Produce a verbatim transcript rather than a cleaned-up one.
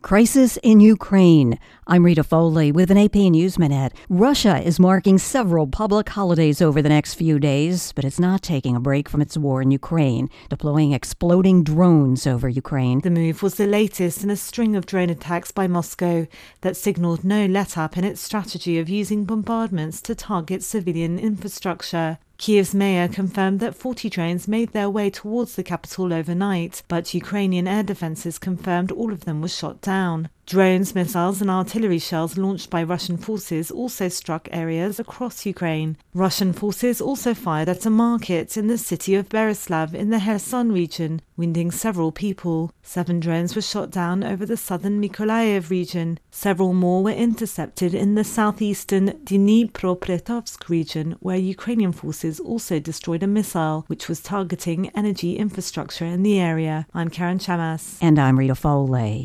Crisis in Ukraine. I'm Rita Foley with an A P News Minute. Russia is marking several public holidays over the next few days, but it's not taking a break from its war in Ukraine, deploying exploding drones over Ukraine. The move was the latest in a string of drone attacks by Moscow that signaled no let-up in its strategy of using bombardments to target civilian infrastructure. Kyiv's mayor confirmed that forty drones made their way towards the capital overnight, but Ukrainian air defences confirmed all of them were shot down. Drones, missiles and artillery shells launched by Russian forces also struck areas across Ukraine. Russian forces also fired at a market in the city of Beryslav in the Kherson region, wounding several people. Seven drones were shot down over the southern Mykolaiv region. Several more were intercepted in the southeastern Dnipropetrovsk region, where Ukrainian forces also destroyed a missile which was targeting energy infrastructure in the area. I'm Karen Chamas. And I'm Rita Foley.